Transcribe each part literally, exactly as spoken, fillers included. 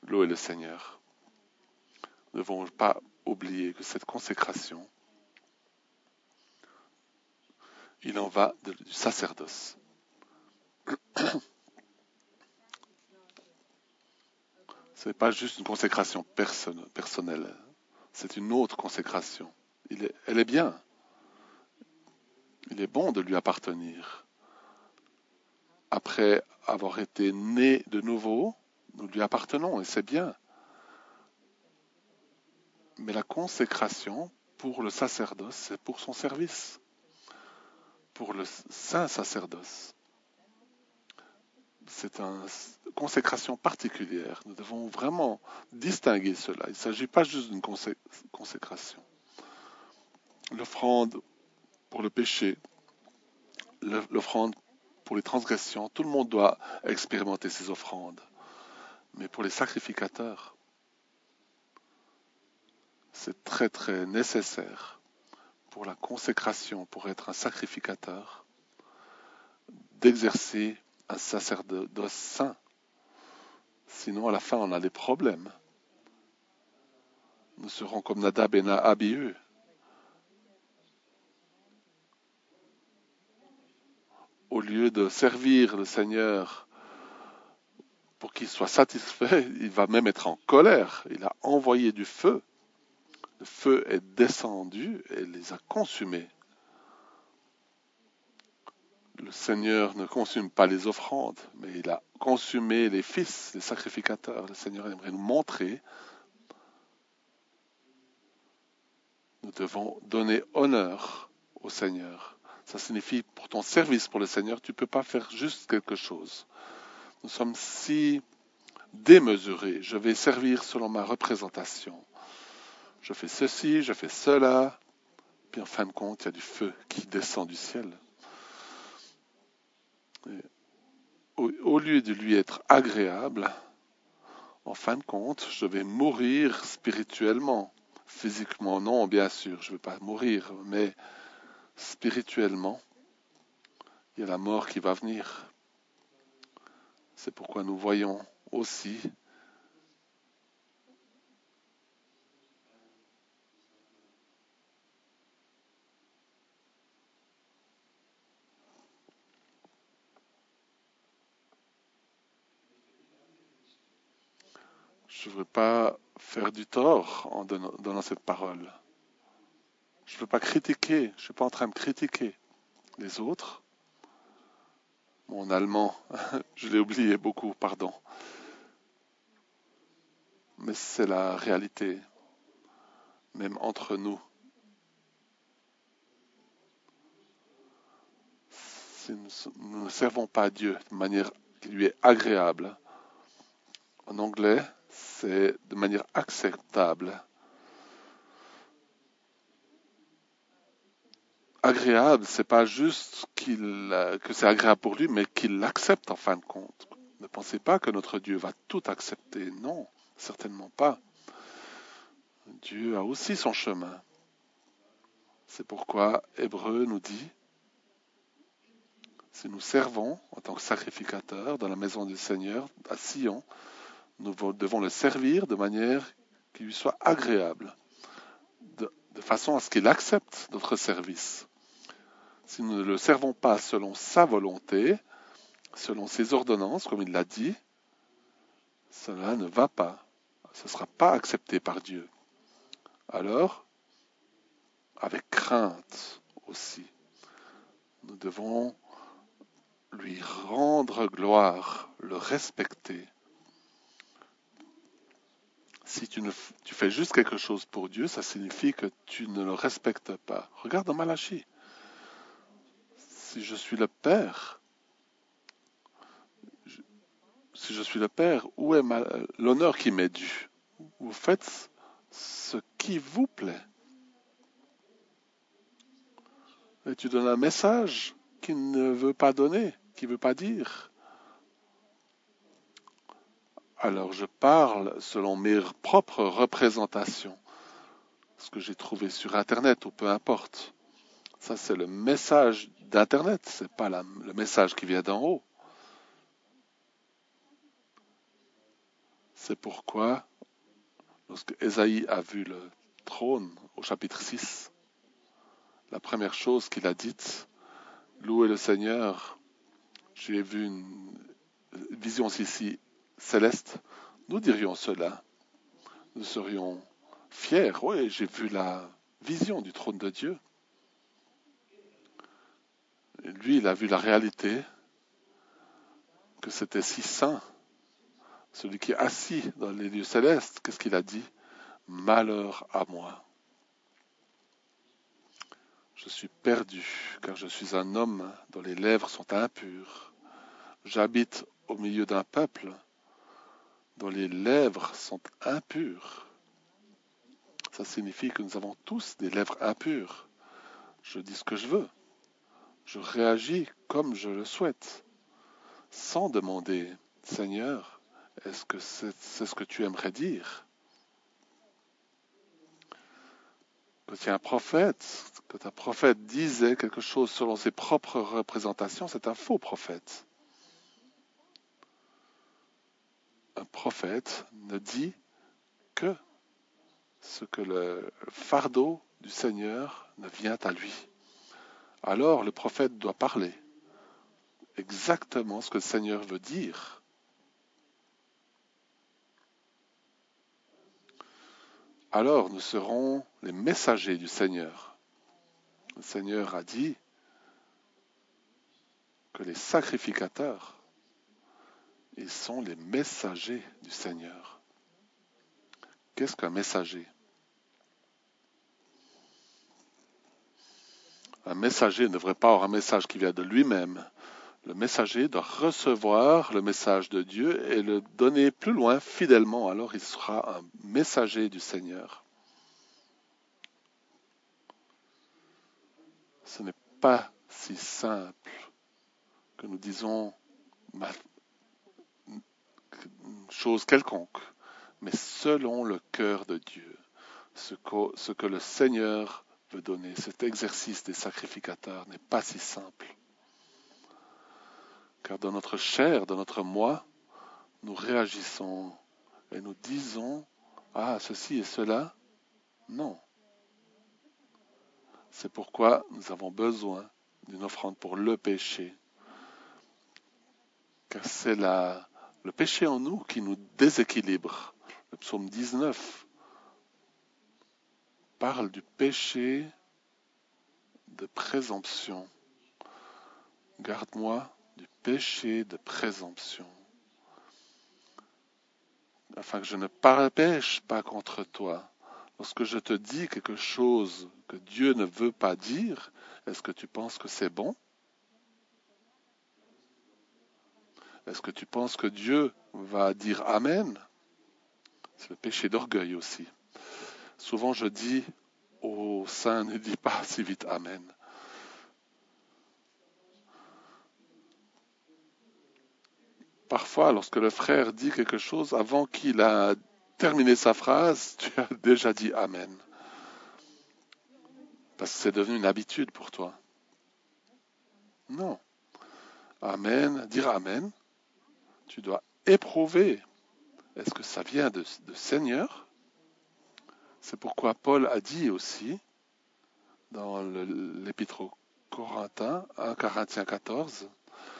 l'eau est le Seigneur. Nous ne devons pas oublier que cette consécration, il en va de- du sacerdoce. Ce n'est pas juste une consécration personne- personnelle, c'est une autre consécration. Il est- elle est bien, il est bon de lui appartenir. Après avoir été né de nouveau, nous lui appartenons et c'est bien. Mais la consécration pour le sacerdoce, c'est pour son service, pour le saint sacerdoce. C'est une consécration particulière. Nous devons vraiment distinguer cela. Il ne s'agit pas juste d'une consé- consécration. L'offrande pour le péché, le- l'offrande pour les transgressions, tout le monde doit expérimenter ces offrandes. Mais pour les sacrificateurs, c'est très très nécessaire pour la consécration, pour être un sacrificateur, d'exercer un sacerdoce saint. Sinon, à la fin, on a des problèmes. Nous serons comme Nadab et Abihu. Au lieu de servir le Seigneur pour qu'il soit satisfait, il va même être en colère. Il a envoyé du feu. Le feu est descendu et les a consumés. Le Seigneur ne consume pas les offrandes, mais il a consumé les fils, les sacrificateurs. Le Seigneur aimerait nous montrer. Nous devons donner honneur au Seigneur. Ça signifie, pour ton service pour le Seigneur, tu ne peux pas faire juste quelque chose. Nous sommes si démesurés. Je vais servir selon ma représentation. Je fais ceci, je fais cela. Puis en fin de compte, il y a du feu qui descend du ciel. Et au, au lieu de lui être agréable, en fin de compte, je vais mourir spirituellement. Physiquement, non, bien sûr, je ne vais pas mourir, mais spirituellement, il y a la mort qui va venir. C'est pourquoi nous voyons aussi je ne veux pas faire du tort en donnant, donnant cette parole. Je ne veux pas critiquer, je ne suis pas en train de critiquer les autres. Mon allemand, je l'ai oublié beaucoup, pardon. Mais c'est la réalité, même entre nous. Si nous, nous ne servons pas Dieu de manière qui lui est agréable, en anglais, c'est de manière acceptable. Agréable, c'est pas juste qu'il, euh, que c'est agréable pour lui, mais qu'il l'accepte en fin de compte. Ne pensez pas que notre Dieu va tout accepter. Non, certainement pas. Dieu a aussi son chemin. C'est pourquoi Hébreu nous dit, si nous servons en tant que sacrificateurs dans la maison du Seigneur, à Sion, nous devons le servir de manière qui lui soit agréable, de, de façon à ce qu'il accepte notre service. Si nous ne le servons pas selon sa volonté, selon ses ordonnances, comme il l'a dit, cela ne va pas. Ce ne sera pas accepté par Dieu. Alors, avec crainte aussi, nous devons lui rendre gloire, le respecter. Si tu, ne, tu fais juste quelque chose pour Dieu, ça signifie que tu ne le respectes pas. Regarde dans Malachie. Si je suis le Père, je- si je suis le Père, où est ma- l'honneur qui m'est dû? Vous faites ce qui vous plaît. Et tu donnes un message qu'il ne veut pas donner, qu'il ne veut pas dire. Alors je parle selon mes propres représentations, ce que j'ai trouvé sur Internet ou peu importe. Ça, c'est le message d'Internet, c'est pas la- le message qui vient d'en haut. C'est pourquoi, lorsque Ésaïe a vu le trône au chapitre six, la première chose qu'il a dite, louez le Seigneur, j'ai vu une vision ici céleste, nous dirions cela, nous serions fiers, oui, j'ai vu la vision du trône de Dieu. Et lui, il a vu la réalité, que c'était si saint, celui qui est assis dans les lieux célestes, qu'est-ce qu'il a dit? Malheur à moi. Je suis perdu, car je suis un homme dont les lèvres sont impures. J'habite au milieu d'un peuple dont les lèvres sont impures. Ça signifie que nous avons tous des lèvres impures. Je dis ce que je veux. Je réagis comme je le souhaite, sans demander, Seigneur, est-ce que c'est, c'est ce que tu aimerais dire? Quand il y a un prophète, quand un prophète disait quelque chose selon ses propres représentations, c'est un faux prophète. Un prophète ne dit que ce que le fardeau du Seigneur ne vient à lui. Alors le prophète doit parler exactement ce que le Seigneur veut dire. Alors nous serons les messagers du Seigneur. Le Seigneur a dit que les sacrificateurs, ils sont les messagers du Seigneur. Qu'est-ce qu'un messager? Un messager ne devrait pas avoir un message qui vient de lui-même. Le messager doit recevoir le message de Dieu et le donner plus loin fidèlement. Alors il sera un messager du Seigneur. Ce n'est pas si simple que nous disons une chose quelconque, mais selon le cœur de Dieu, ce que, ce que le Seigneur veut donner. Cet exercice des sacrificateurs n'est pas si simple. Car dans notre chair, dans notre moi, nous réagissons et nous disons « Ah, ceci et cela ». Non. C'est pourquoi nous avons besoin d'une offrande pour le péché. Car c'est la, le péché en nous qui nous déséquilibre. Le psaume dix-neuf parle du péché de présomption. Garde-moi du péché de présomption, afin que je ne pêche pas contre toi. Lorsque je te dis quelque chose que Dieu ne veut pas dire, est-ce que tu penses que c'est bon? Est-ce que tu penses que Dieu va dire Amen? C'est le péché d'orgueil aussi. Souvent je dis aux saints, ne dis pas si vite Amen. Parfois, lorsque le frère dit quelque chose, avant qu'il a terminé sa phrase, tu as déjà dit Amen. Parce que c'est devenu une habitude pour toi. Non. Amen, dire Amen, tu dois éprouver. Est-ce que ça vient de, de Seigneur? C'est pourquoi Paul a dit aussi, dans le, l'épître aux Corinthiens, un Corinthiens quatorze,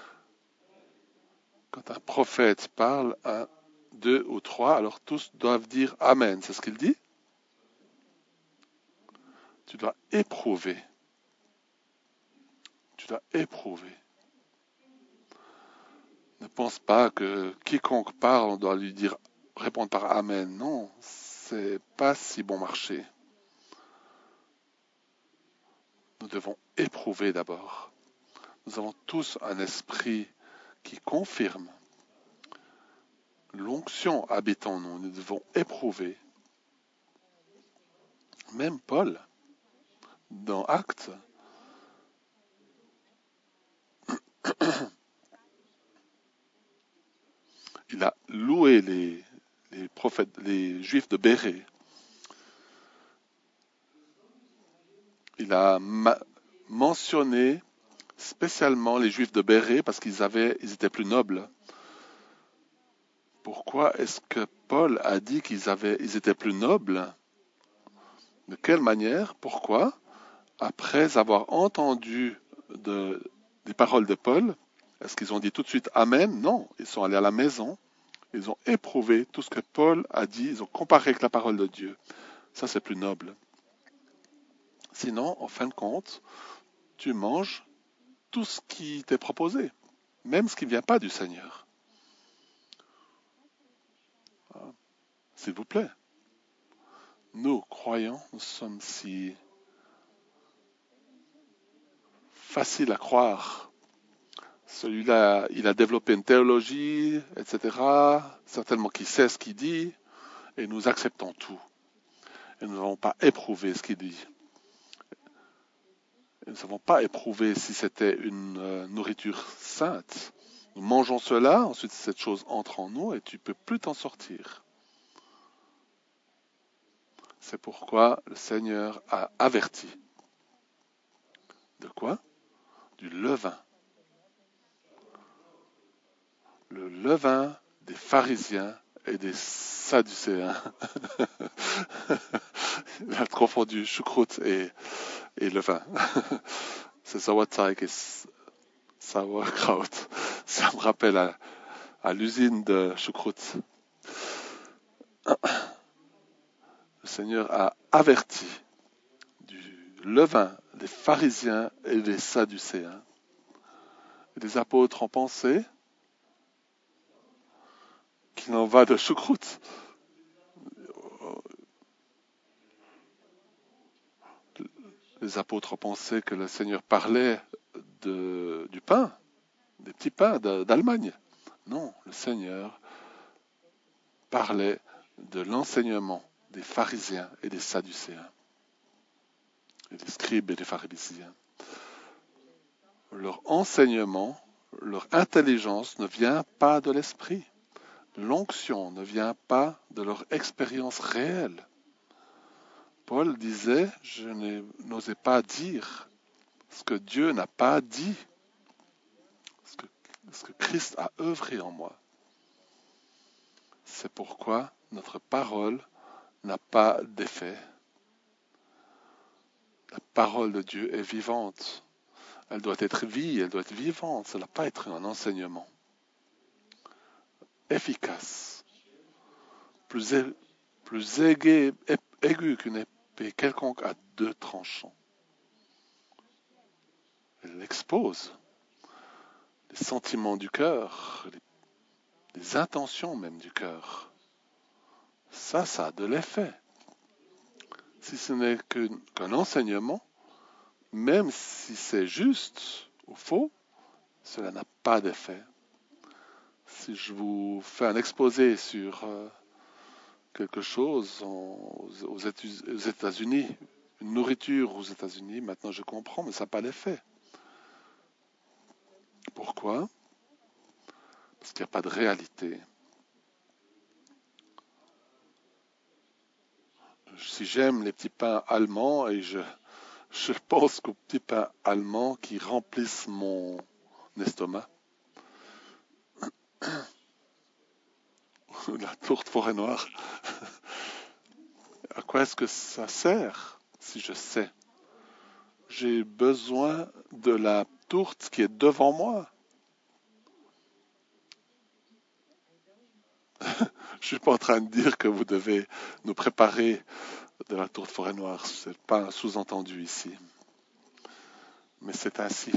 quand un prophète parle à deux ou trois, alors tous doivent dire Amen. C'est ce qu'il dit? Tu dois éprouver. Tu dois éprouver. Ne pense pas que quiconque parle, on doit lui dire répondre par Amen. Non, c'est pas si bon marché. Nous devons éprouver d'abord. Nous avons tous un esprit qui confirme. L'onction habite en nous. Nous devons éprouver. Même Paul, dans Actes, il a loué les, les prophètes, les juifs de Bérée. Il a ma- mentionné spécialement les juifs de Bérée parce qu'ils avaient, ils étaient plus nobles. Pourquoi est-ce que Paul a dit qu'ils avaient, ils étaient plus nobles? De quelle manière? Pourquoi? Après avoir entendu de- des paroles de Paul, est-ce qu'ils ont dit tout de suite Amen? Non, ils sont allés à la maison, ils ont éprouvé tout ce que Paul a dit, ils ont comparé avec la parole de Dieu. Ça, c'est plus noble. Sinon, en fin de compte, tu manges tout ce qui t'est proposé, même ce qui ne vient pas du Seigneur. S'il vous plaît. Nous, croyants, nous sommes si faciles à croire. Celui-là, il a développé une théologie, et cetera. Certainement qu'il sait ce qu'il dit, et nous acceptons tout. Et nous n'avons pas éprouvé ce qu'il dit. Et nous n'avons pas éprouvé si c'était une euh, nourriture sainte. Nous mangeons cela, ensuite cette chose entre en nous et tu ne peux plus t'en sortir. C'est pourquoi le Seigneur a averti. De quoi? Du levain. Le levain des pharisiens et des sadducéens. Il a confondu choucroute et, et levain. C'est Sauerteig et sauerkraut. Ça me rappelle à, à l'usine de choucroute. Le Seigneur a averti du levain des pharisiens et des sadducéens. Et les apôtres ont pensé qu'il en va de choucroute. Les apôtres ont pensé que le Seigneur parlait de, du pain, des petits pains de- d'Allemagne. Non, le Seigneur parlait de l'enseignement des pharisiens et des sadducéens, et des scribes et des pharisiens. Leur enseignement, leur intelligence ne vient pas de l'esprit. L'onction ne vient pas de leur expérience réelle. Paul disait, je n'osais pas dire ce que Dieu n'a pas dit, ce que, ce que Christ a œuvré en moi. C'est pourquoi notre parole n'a pas d'effet. La parole de Dieu est vivante. Elle doit être vie, elle doit être vivante. Ça ne doit pas être un enseignement. Efficace. Plus, ai- plus aiguë, aigu qu'une épée quelconque à deux tranchants. Elle expose les sentiments du cœur, les, les intentions même du cœur. Ça, ça a de l'effet. Si ce n'est qu'un qu'un enseignement, même si c'est juste ou faux, cela n'a pas d'effet. Si je vous fais un exposé sur euh, quelque chose en- aux Étu- aux États-Unis, une nourriture aux États-Unis, maintenant je comprends, mais ça n'a pas d'effet. Pourquoi? Parce qu'il n'y a pas de réalité. Si j'aime les petits pains allemands et je, je pense qu'aux petits pains allemands qui remplissent mon estomac, la tourte forêt noire, à quoi est-ce que ça sert si je sais? J'ai besoin de la tourte qui est devant moi. Je suis pas en train de dire que vous devez nous préparer de la tourte forêt noire. Ce n'est pas un sous-entendu ici. Mais c'est ainsi.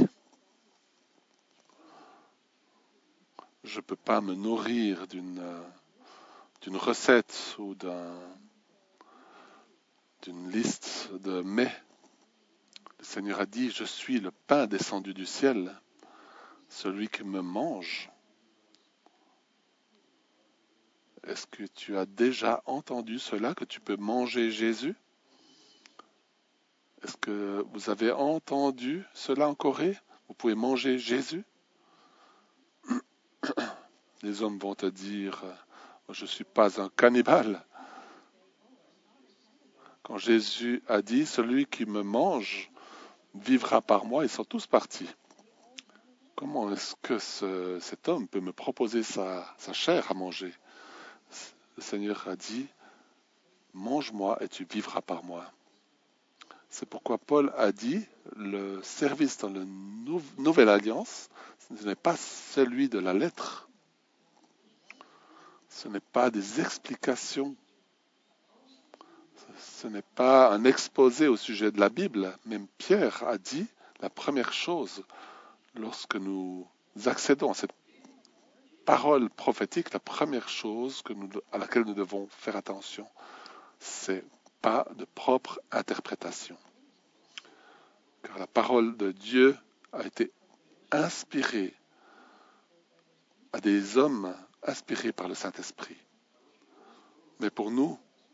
Je ne peux pas me nourrir d'une euh, d'une recette ou d'un, d'une liste de mets. Le Seigneur a dit, je suis le pain descendu du ciel. Celui qui me mange. Est-ce que tu as déjà entendu cela, que tu peux manger Jésus? Est-ce que vous avez entendu cela en Corée? Vous pouvez manger Jésus? Les hommes vont te dire, je ne suis pas un cannibale. Quand Jésus a dit, celui qui me mange vivra par moi, ils sont tous partis. Comment est-ce que ce- cet homme peut me proposer sa, sa chair à manger? le Seigneur a dit, mange-moi et tu vivras par moi. C'est pourquoi Paul a dit, le service dans la nou- Nouvelle Alliance, ce n'est pas celui de la lettre, ce n'est pas des explications, ce n'est pas un exposé au sujet de la Bible. Même Pierre a dit, la première chose, lorsque nous accédons à cette parole prophétique, la première chose que nous, à laquelle nous devons faire attention, c'est pas de propre interprétation. Car la parole de Dieu a été inspirée à des hommes inspirés par le Saint-Esprit. Mais pour nous,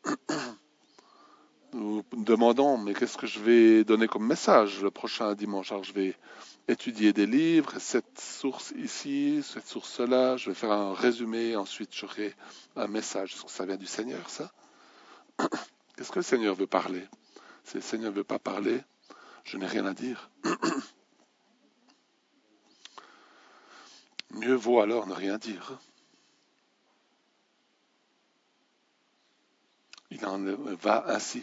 nous demandons, mais qu'est-ce que je vais donner comme message le prochain dimanche? Alors je vais étudier des livres, cette source ici, cette source là, je vais faire un résumé, ensuite j'aurai un message. Est-ce que ça vient du Seigneur, ça? Qu'est-ce que le Seigneur veut parler? Si le Seigneur ne veut pas parler, je n'ai rien à dire. Mieux vaut alors ne rien dire. Il en va ainsi.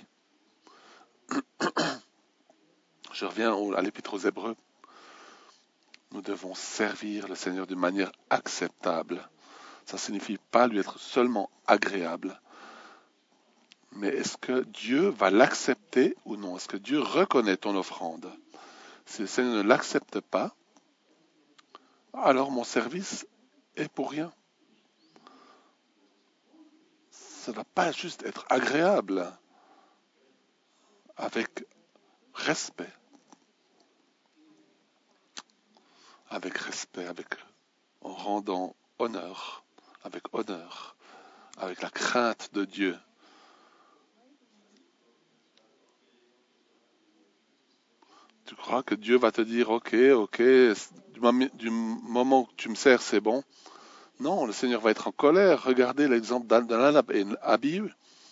Je reviens à l'Épître aux Hébreux. Nous devons servir le Seigneur d'une manière acceptable. Ça ne signifie pas lui être seulement agréable. Mais est-ce que Dieu va l'accepter ou non? Est-ce que Dieu reconnaît ton offrande? Si le Seigneur ne l'accepte pas, alors mon service est pour rien. Ça ne va pas juste être agréable, avec respect. Avec respect, avec, en rendant honneur, avec honneur, avec la crainte de Dieu. Tu crois que Dieu va te dire, ok, ok, du, mom- du moment que tu me sers, c'est bon? Non, le Seigneur va être en colère. Regardez l'exemple d'Anab et Abihu.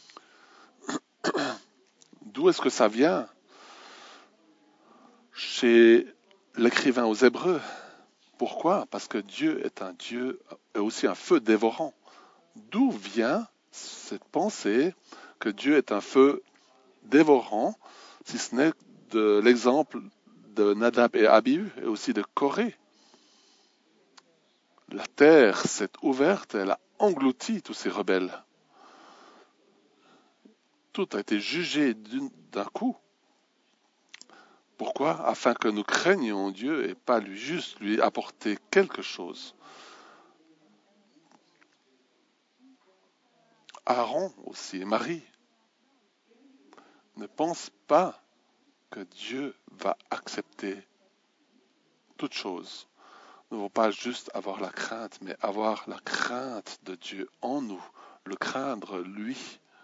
D'où est-ce que ça vient? Chez l'écrivain aux Hébreux. Pourquoi? Parce que Dieu est un Dieu et aussi un feu dévorant. D'où vient cette pensée que Dieu est un feu dévorant, si ce n'est de l'exemple de Nadab et Abihu et aussi de Corée? La terre s'est ouverte, elle a englouti tous ces rebelles. Tout a été jugé d'un coup. Pourquoi? Afin que nous craignions Dieu et pas lui juste lui apporter quelque chose. Aaron aussi et Marie ne pensent pas que Dieu va accepter toute chose. Nous ne devons pas juste avoir la crainte, mais avoir la crainte de Dieu en nous, le craindre lui.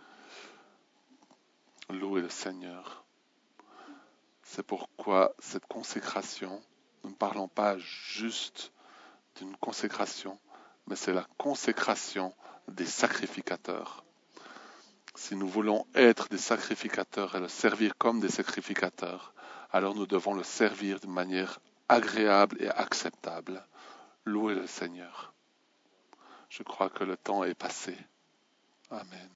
Louer le Seigneur. C'est pourquoi cette consécration, nous ne parlons pas juste d'une consécration, mais c'est la consécration des sacrificateurs. Si nous voulons être des sacrificateurs et le servir comme des sacrificateurs, alors nous devons le servir de manière agréable et acceptable. Louer le Seigneur. Je crois que le temps est passé. Amen.